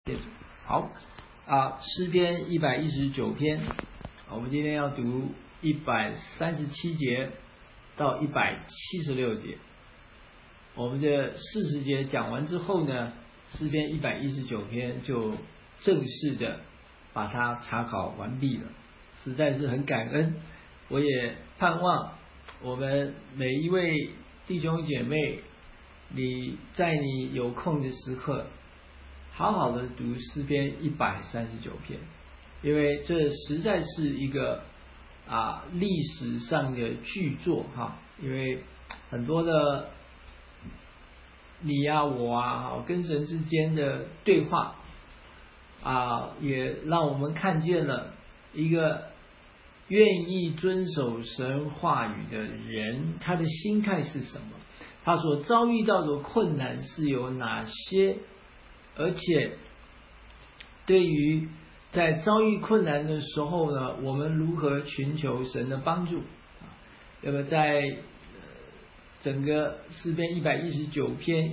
好诗篇119篇，我们今天要读137节到176节。我们这40节讲完之后呢，诗篇119篇就正式的把它查考完毕了，实在是很感恩。我也盼望我们每一位弟兄姐妹，你在你有空的时刻好好的读诗篇139篇，因为这实在是一个历史上的巨作因为很多的你我跟神之间的对话也让我们看见了一个愿意遵守神话语的人，他的心态是什么，他所遭遇到的困难是有哪些，而且对于在遭遇困难的时候呢，我们如何寻求神的帮助。那么在整个诗篇119篇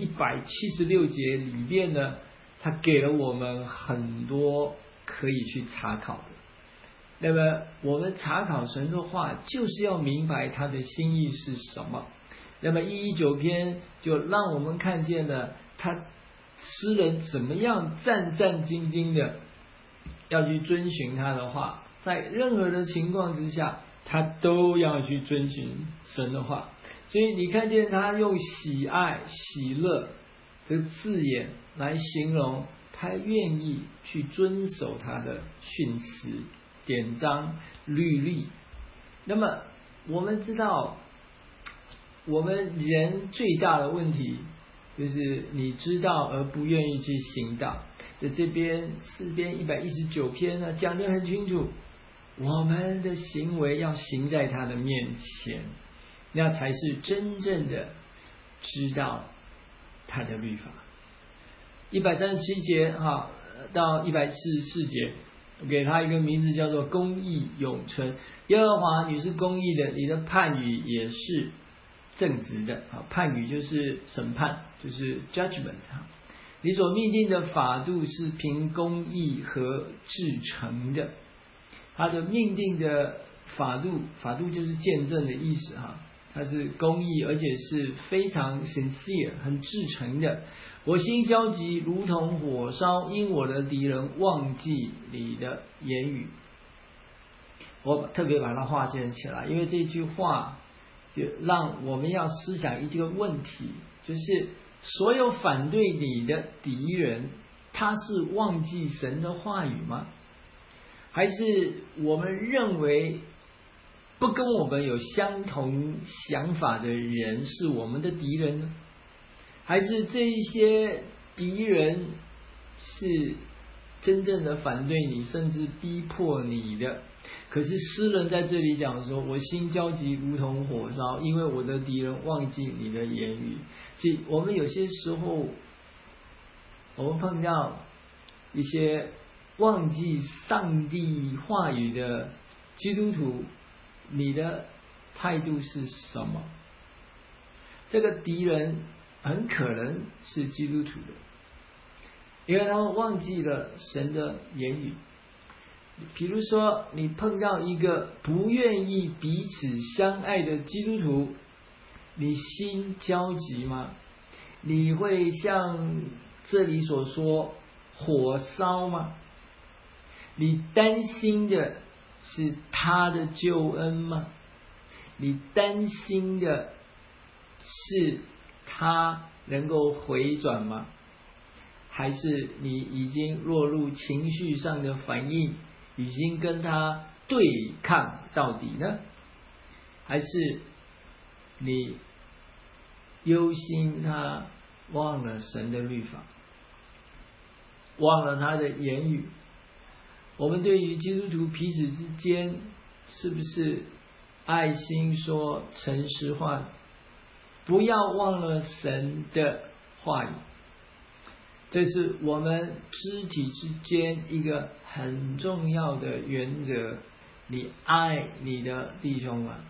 176节里面呢，他给了我们很多可以去查考的。那么我们查考神的话，就是要明白他的心意是什么。那么119篇就让我们看见了他诗人怎么样战战兢兢的要去遵循他的话，在任何的情况之下他都要去遵循神的话。所以你看见他用喜爱喜乐这个字眼来形容他愿意去遵守他的训词典章律例。那么我们知道我们人最大的问题就是你知道而不愿意去行道。这边诗篇119篇呢讲得很清楚，我们的行为要行在他的面前，那才是真正的知道他的律法。137节到144节给他一个名字叫做公义永存。耶和华你是公义的，你的判语也是正直的。判语就是审判，就是 judgment。 你所命定的法度是凭公义和至诚的。他的命定的法度就是见证的意思它是公义，而且是非常 sincere 很至诚的。我心焦急如同火烧，因我的敌人忘记你的言语。我特别把它划线起来，因为这句话就让我们要思想一个问题，就是所有反对你的敌人，他是忘记神的话语吗？还是我们认为不跟我们有相同想法的人是我们的敌人呢？还是这一些敌人是真正的反对你，甚至逼迫你的？可是诗人在这里讲说，我心焦急如同火烧，因为我的敌人忘记你的言语。所以我们有些时候我们碰到一些忘记上帝话语的基督徒，你的态度是什么？这个敌人很可能是基督徒的，因为他们忘记了神的言语。比如说你碰到一个不愿意彼此相爱的基督徒，你心焦急吗？你会像这里所说火烧吗？你担心的是他的救恩吗？你担心的是他能够回转吗？还是你已经落入情绪上的反应，已经跟他对抗到底呢？还是你忧心他忘了神的律法，忘了他的言语？我们对于基督徒彼此之间是不是爱心说诚实话？不要忘了神的话语，这是我们肢体之间一个很重要的原则。你爱你的弟兄吗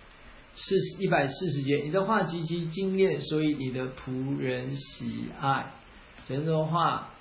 ？140节，你的话极其精炼，所以你的仆人喜爱。神的话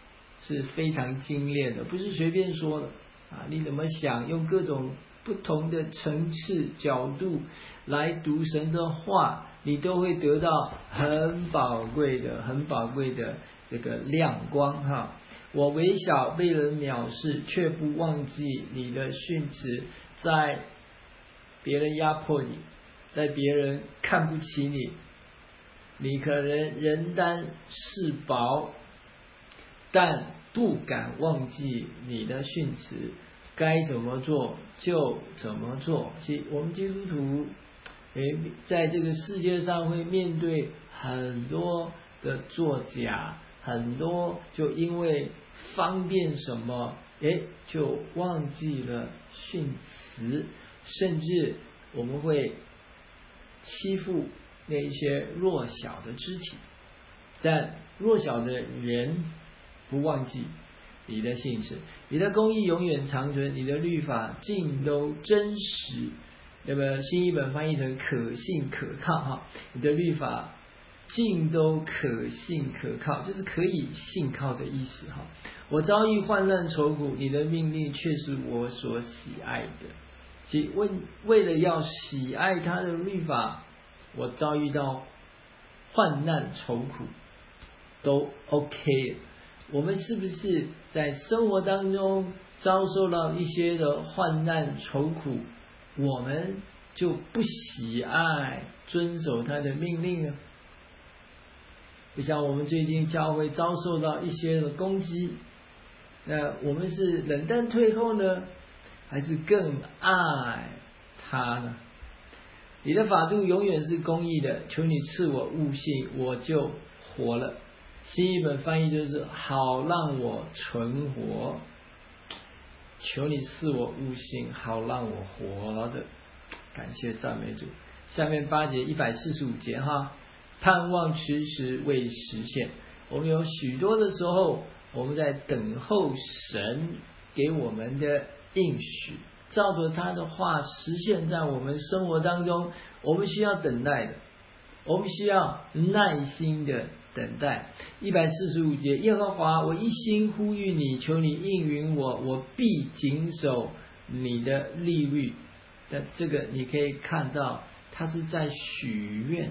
是非常精炼的，不是随便说的啊！你怎么想，用各种不同的层次角度来读神的话，你都会得到很宝贵的这个亮光哈！我微小被人藐视，却不忘记你的训词，在别人压迫你，在别人看不起你，你可能人单势薄，但不敢忘记你的训词，该怎么做就怎么做。其实我们基督徒在这个世界上会面对很多的作假，很多就因为方便什么就忘记了训词，甚至我们会欺负那一些弱小的肢体，但弱小的人不忘记你的信实，你的公义永远长存，你的律法尽都真实。那么新译本翻译成可信可靠哈，你的律法尽都可信可靠，就是可以信靠的意思哈。我遭遇患难愁苦，你的命令却是我所喜爱的。其为了要喜爱他的律法，我遭遇到患难愁苦都 OK。我们是不是在生活当中遭受到一些的患难愁苦，我们就不喜爱遵守他的命令呢？就像我们最近教会遭受到一些的攻击，那我们是冷淡退后呢，还是更爱他呢？你的法度永远是公义的，求你赐我悟性，我就活了。新译本翻译就是好让我存活，求你赐我悟性，好让我活的。感谢赞美主。下面8节145节哈，盼望迟迟未实现。我们有许多的时候，我们在等候神给我们的应许，照着他的话实现在我们生活当中，我们需要等待的，我们需要耐心的等待。145节，耶和华，我一心呼吁你，求你应允我，我必谨守你的律例。但这个你可以看到，他是在许愿，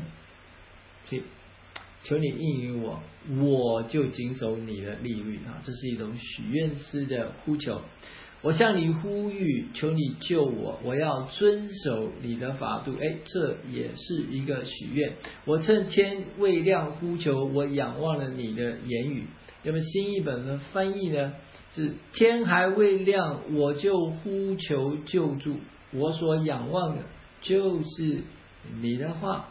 求你应允我，我就谨守你的律例啊！这是一种许愿式的呼求。我向你呼吁，求你救我，我要遵守你的法度。这也是一个许愿。我趁天未亮呼求，我仰望了你的言语。那么新译本的翻译呢，是天还未亮，我就呼求救助，我所仰望的就是你的话。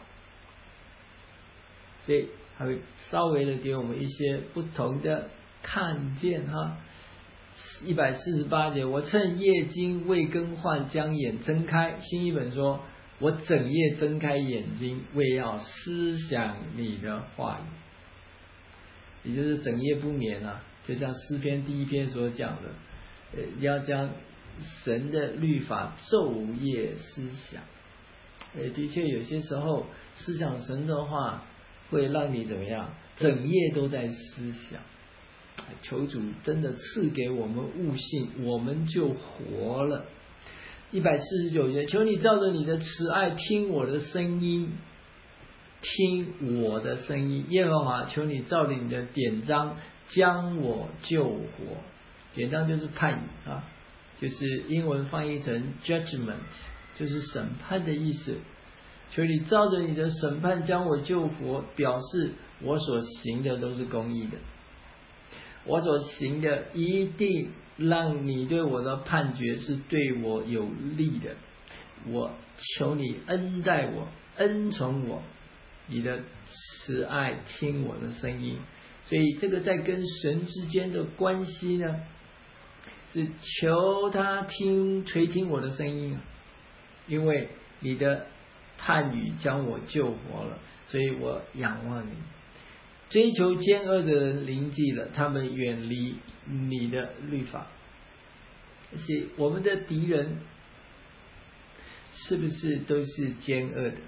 所以还会稍微的给我们一些不同的看见哈。148节，我趁夜经未更换，将眼睁开。新译本说，我整夜睁开眼睛，为要思想你的话语，也就是整夜不眠啊。就像诗篇第1篇所讲的，要将神的律法昼夜思想。的确有些时候思想神的话会让你怎么样，整夜都在思想。求主真的赐给我们悟性，我们就活了。149节，求你照着你的慈爱听我的声音，听我的声音。耶和华，求你照着你的典章将我救活。典章就是判语啊，就是英文翻译成 judgment， 就是审判的意思。求你照着你的审判将我救活，表示我所行的都是公义的，我所行的一定让你对我的判决是对我有利的。我求你恩待我，恩宠我，你的慈爱听我的声音。所以这个在跟神之间的关系呢，是求他垂听我的声音，因为你的判语将我救活了，所以我仰望你。追求奸恶的人临近了，他们远离你的律法。是我们的敌人是不是都是奸恶的？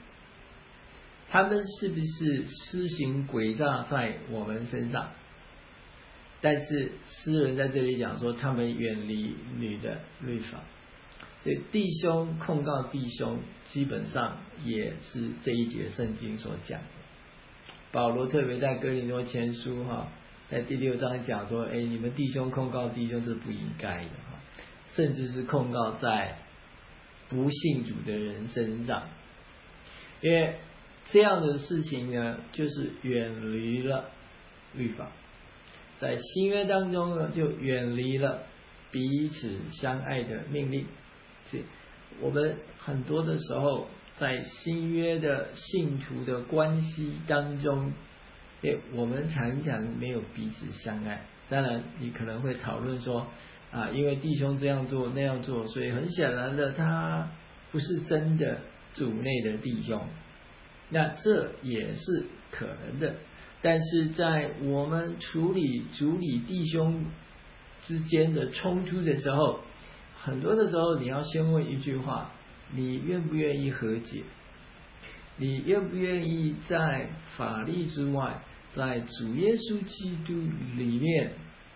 他们是不是施行诡诈在我们身上？ 但是诗人在这里讲说，他们远离你的律法。所以弟兄控告弟兄，基本上也是这一节圣经所讲的。保罗特别在哥林多前书在第6章讲说，你们弟兄控告弟兄是不应该的甚至是控告在不信主的人身上，因为这样的事情呢，就是远离了律法。在新约当中呢，就远离了彼此相爱的命令。所以我们很多的时候在新约的信徒的关系当中，我们常常没有彼此相爱。当然你可能会讨论说因为弟兄这样做那样做，所以很显然的他不是真的主内的弟兄，那这也是可能的。但是在我们处理主里弟兄之间的冲突的时候，很多的时候你要先问一句话：你愿不愿意和解？你愿不愿意在法律之外，在主耶稣基督里面，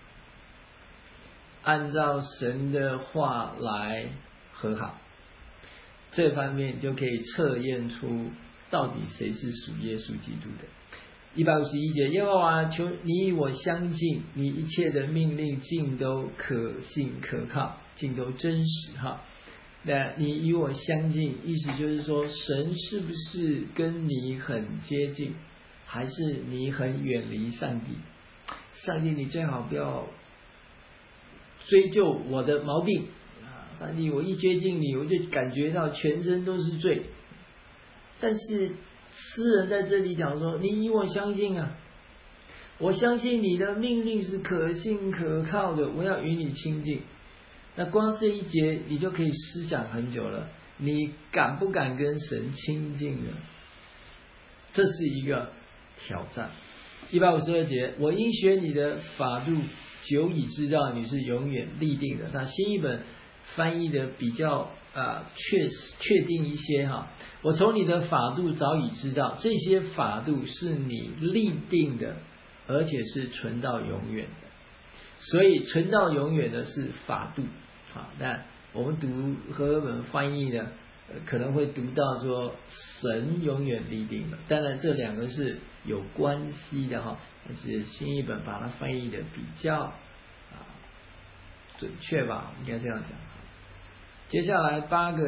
按照神的话来和好？这方面就可以测验出到底谁是属耶稣基督的。151节，耶和华求你与我相近，你一切的命令尽都可信可靠，尽都真实那你与我相近，意思就是说，神是不是跟你很接近，还是你很远离上帝？上帝，你最好不要追究我的毛病上帝，我一接近你，我就感觉到全身都是罪。但是诗人在这里讲说，你与我相近我相信你的命令是可信可靠的，我要与你亲近。那光这一节你就可以思想很久了，你敢不敢跟神亲近呢？这是一个挑战。152节，我因学你的法度，久已知道你是永远立定的。那新译本翻译的比较确定一些我从你的法度早已知道，这些法度是你立定的，而且是存到永远的。所以存到永远的是法度那我们读和合本翻译的可能会读到说神永远立定了。当然这两个是有关系的但是新译本把它翻译的比较准确吧，应该这样讲。接下来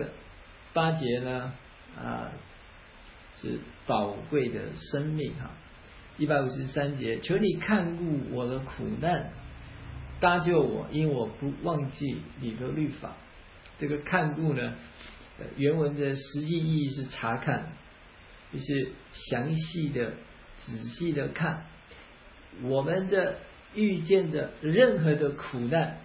8节呢是宝贵的生命153节，求你看顾我的苦难，搭救我，因我不忘记你的律法。这个看顾呢，原文的实际意义是查看，就是详细的仔细的看我们的遇见的任何的苦难，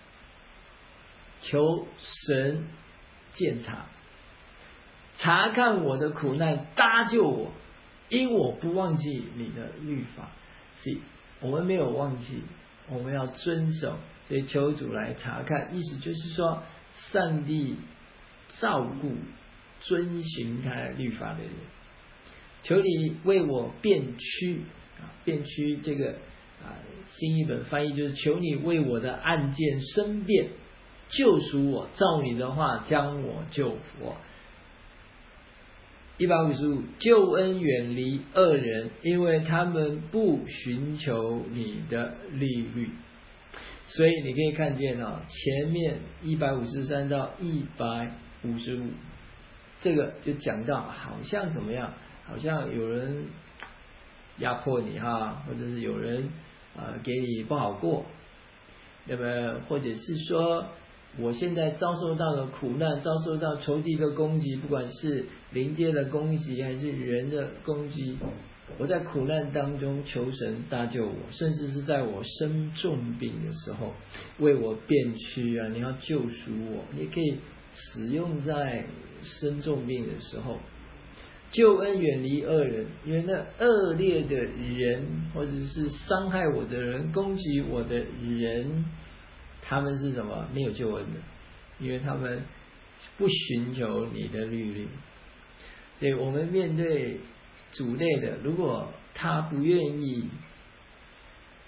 求神鉴察，查看我的苦难，搭救我，因我不忘记你的律法。所以我们没有忘记，我们要遵守，所以求主来查看。意思就是说，上帝照顾遵循他的律法的人。求你为我辩屈辩屈这个新译本翻译就是求你为我的案件申辩，救赎我，照你的话将我救活。155，救恩远离恶人，因为他们不寻求你的律律。所以你可以看见前面153到155，这个就讲到好像怎么样，好像有人压迫你或者是有人给你不好过，那么或者是说我现在遭受到的苦难，遭受到仇敌的攻击，不管是灵界的攻击还是人的攻击，我在苦难当中求神搭救我，甚至是在我生重病的时候为我辩屈你要救赎我，你可以使用在生重病的时候。救恩远离恶人，因为那恶劣的人或者是伤害我的人，攻击我的人，他们是什么？没有救恩的，因为他们不寻求你的律例。所以我们面对主内的，如果他不愿意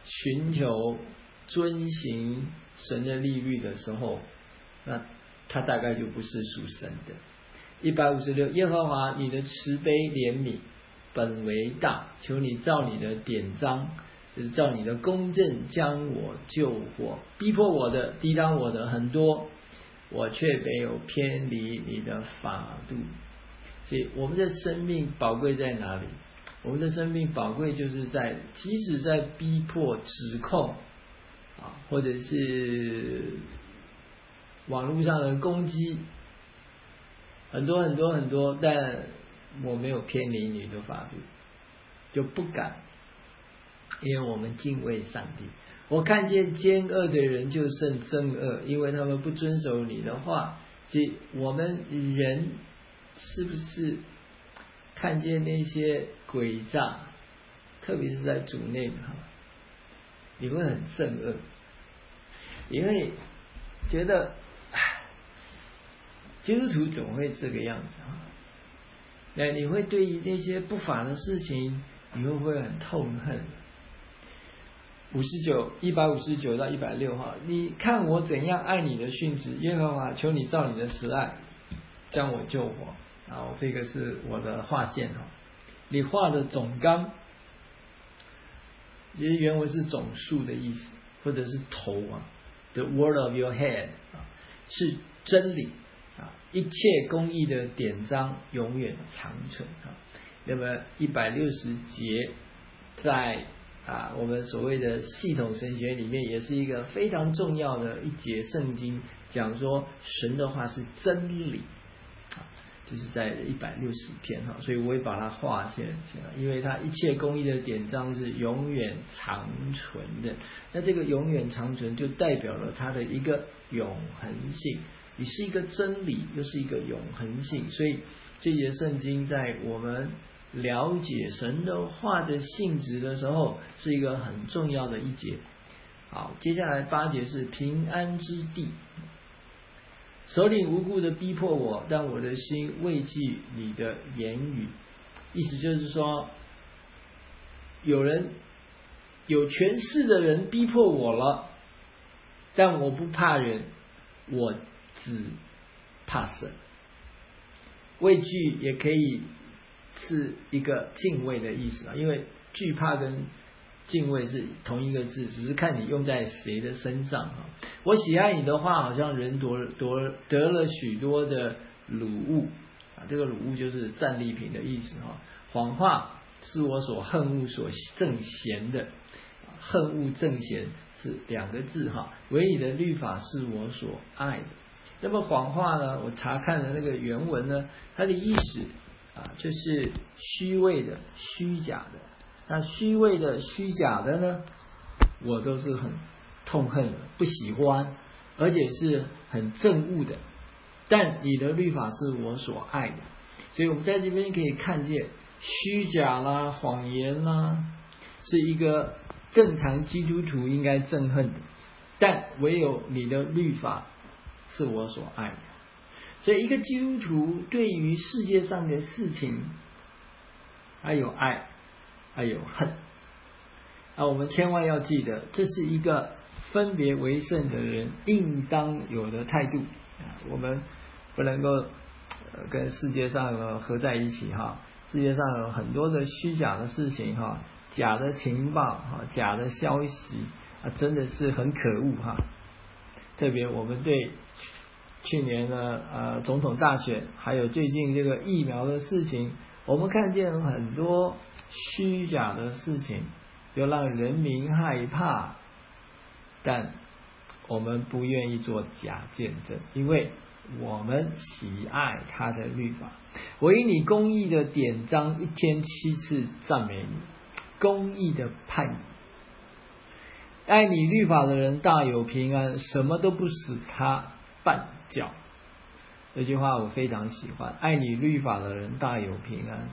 寻求遵行神的律例的时候，那他大概就不是属神的。156，耶和华你的慈悲怜悯本为大，求你照你的典章，就是照你的公正将我救活。逼迫我的抵挡我的很多，我却没有偏离你的法度。所以我们的生命宝贵在哪里？我们的生命宝贵就是在即使在逼迫指控或者是网络上的攻击很多很多很多，但我没有偏离你的法度，就不敢，因为我们敬畏上帝。我看见奸恶的人就甚憎恶，因为他们不遵守你的话。所以我们人是不是看见那些诡诈，特别是在主内你会很憎恶，你会觉得基督徒怎么会这个样子那你会对于那些不法的事情，你会不会很痛恨？159到160号，你看我怎样爱你的训词，耶和华求你照你的慈爱将我救活。这个是我的划线你画的总纲，其实原文是总数的意思，或者是头the word of your head 是真理一切公义的典章永远长存那么160节在我们所谓的系统神学里面也是一个非常重要的一节圣经，讲说神的话是真理就是在160篇所以我会把它划线起来，因为它一切公义的典章是永远长存的。那这个永远长存就代表了它的一个永恒性，你是一个真理又是一个永恒性，所以这节圣经在我们了解神的话的性质的时候是一个很重要的一节。好，接下来8节是平安之地。首领无故的逼迫我，但我的心畏惧你的言语。意思就是说，有权势的人逼迫我了，但我不怕人，我只怕神。畏惧也可以是一个敬畏的意思因为惧怕跟敬畏是同一个字，只是看你用在谁的身上我喜爱你的话，好像人得了许多的掳物这个掳物就是战利品的意思谎话是我所恨恶所憎嫌的，恨恶憎嫌是2个字唯你的律法是我所爱的。那么谎话呢，我查看了那个原文呢，它的意思就是虚伪的虚假的。那虚伪的虚假的呢，我都是很痛恨的，不喜欢，而且是很憎恶的。但你的律法是我所爱的。所以我们在这边可以看见虚假啦谎言啦是一个正常基督徒应该憎恨的，但唯有你的律法是我所爱的。所以一个基督徒对于世界上的事情还有爱还有恨我们千万要记得，这是一个分别为圣的人应当有的态度我们不能够跟世界上合在一起世界上有很多的虚假的事情假的情报假的消息真的是很可恶特别我们对去年的总统大选，还有最近这个疫苗的事情，我们看见很多虚假的事情，就让人民害怕，但我们不愿意做假见证，因为我们喜爱他的律法。我以你公义的典章1天7次赞美你，公义的判语。爱你律法的人大有平安，什么都不使他绊脚。这句话我非常喜欢，爱你律法的人大有平安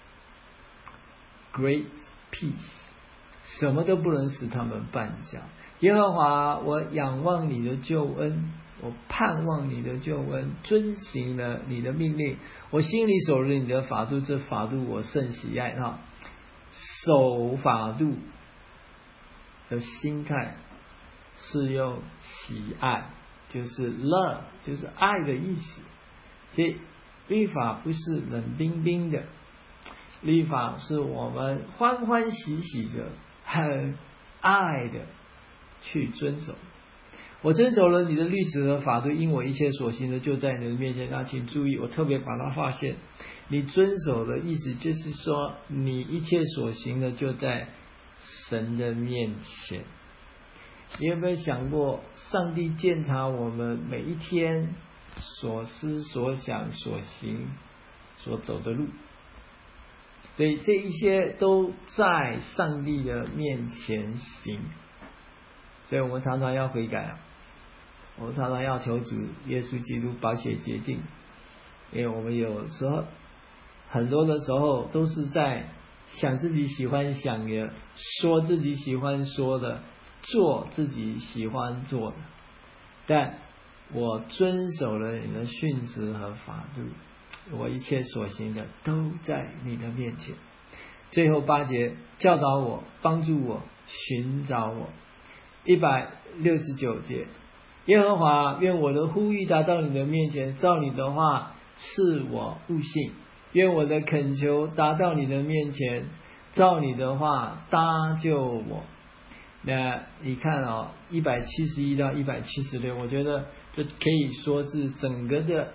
Great peace， 什么都不能使他们绊脚。耶和华，我仰望你的救恩，我盼望你的救恩，遵行了你的命令，我心里守了你的法度，这法度我甚喜爱守法度的心态是用喜爱，就是 love， 就是爱的意思。所以律法不是冷冰冰的，律法是我们欢欢喜喜的、很爱的去遵守。我遵守了你的律旨和法度，因我一切所行的就在你的面前。那请注意，我特别把它划线。你遵守的意思就是说，你一切所行的就在神的面前。你有没有想过，上帝鉴察我们每一天所思所想所行所走的路，所以这一些都在上帝的面前行。所以我们常常要悔改，我们常常要求主耶稣基督宝血洁净，因为我们有时候很多的时候都是在想自己喜欢想的，说自己喜欢说的，做自己喜欢做的。但我遵守了你的训词和法度，我一切所行的都在你的面前。最后8节，教导我，帮助我，寻找我。169节，耶和华，愿我的呼吁达到你的面前，照你的话赐我悟性。愿我的恳求达到你的面前，照你的话搭救我。那你看171到176，我觉得这可以说是整个的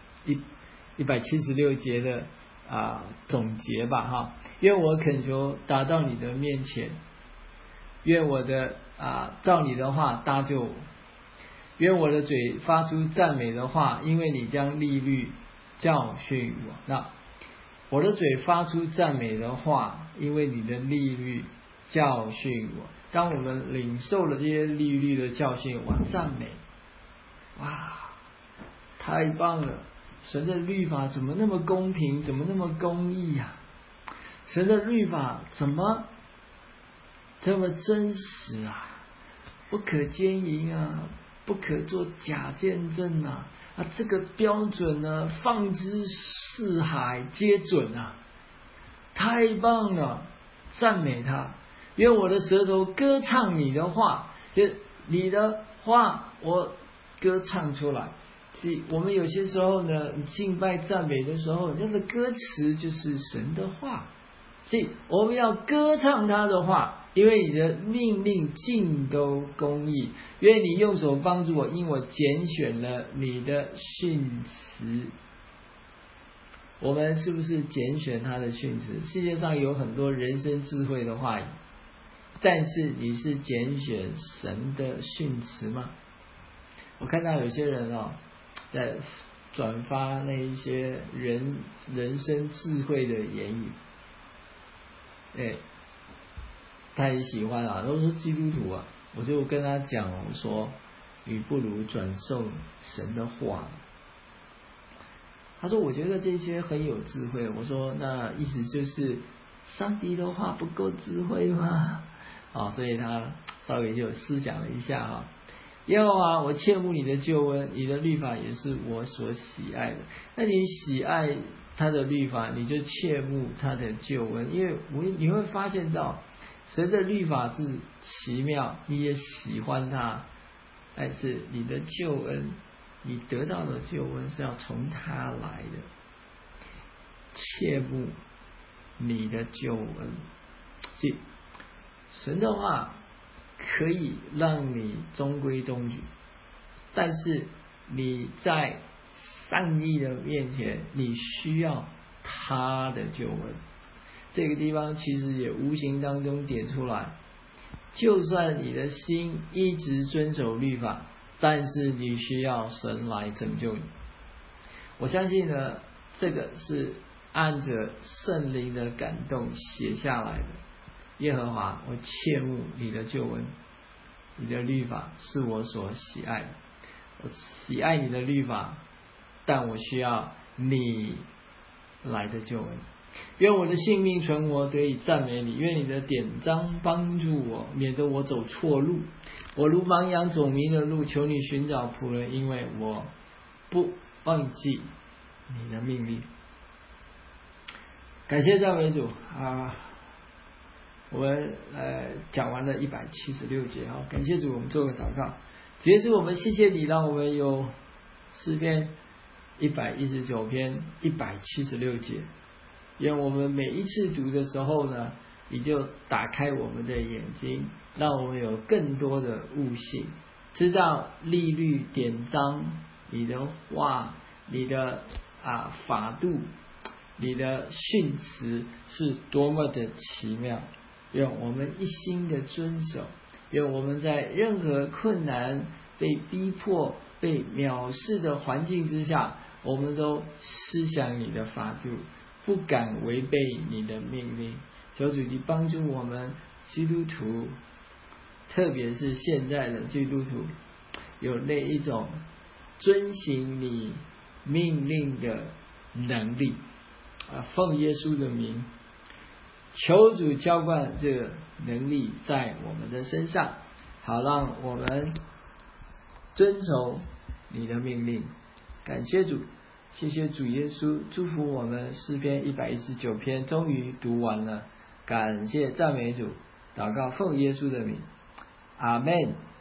176节的总结吧哈。愿我恳求达到你的面前，愿我的照你的话搭救我。愿我的嘴发出赞美的话，因为你将律例教训我。那我的嘴发出赞美的话，因为你的律例教训我。当我们领受了这些律例的教训，哇，赞美，哇，太棒了！神的律法怎么那么公平，怎么那么公义啊？神的律法怎么这么真实啊？不可奸淫啊，不可做假见证啊，这个标准呢，放之四海皆准啊，太棒了！赞美他。愿我的舌头歌唱你的话，就你的话我歌唱出来。所以我们有些时候呢，敬拜赞美的时候，那个歌词就是神的话，所以我们要歌唱他的话，因为你的命令尽都公义。愿你用手帮助我，因我拣选了你的训词。我们是不是拣选他的训词？世界上有很多人生智慧的话语，但是你是拣选神的训词吗？我看到有些人在转发那一些人生智慧的言语，他也喜欢都说基督徒我就跟他讲，我说你不如转送神的话。他说我觉得这些很有智慧。我说那意思就是上帝的话不够智慧吗？所以他稍微就思想了一下耶和华，我切慕你的救恩，你的律法也是我所喜爱的。那你喜爱他的律法，你就切慕他的救恩，因为你会发现到神的律法是奇妙，你也喜欢他，但是你的救恩，你得到的救恩是要从他来的，切慕你的救恩。所以神的话可以让你中规中矩，但是你在上帝的面前，你需要他的救恩。这个地方其实也无形当中点出来，就算你的心一直遵守律法，但是你需要神来拯救你。我相信呢，这个是按着圣灵的感动写下来的。耶和华，我切慕你的救恩，你的律法是我所喜爱的。我喜爱你的律法，但我需要你来的救恩。愿我的性命存活，得以赞美你。愿你的典章帮助我，免得我走错路。我如盲羊走迷的路，求你寻找仆人，因为我不忘记你的命令。感谢赞美主我们讲完了176节啊，感谢主，我们做个祷告。主耶稣，我们谢谢你，让我们有诗篇119篇176节。愿我们每一次读的时候呢，你就打开我们的眼睛，让我们有更多的悟性，知道律例典章，你的话，你的法度，你的训词是多么的奇妙。愿我们一心的遵守，愿我们在任何困难、被逼迫、被藐视的环境之下，我们都思想你的法度，不敢违背你的命令。求主你帮助我们基督徒，特别是现在的基督徒，有那一种遵行你命令的能力奉耶稣的名，求主浇灌这个能力在我们的身上，好让我们遵守你的命令。感谢主，谢谢主耶稣，祝福我们诗篇119篇终于读完了，感谢赞美主，祷告奉耶稣的名，阿们。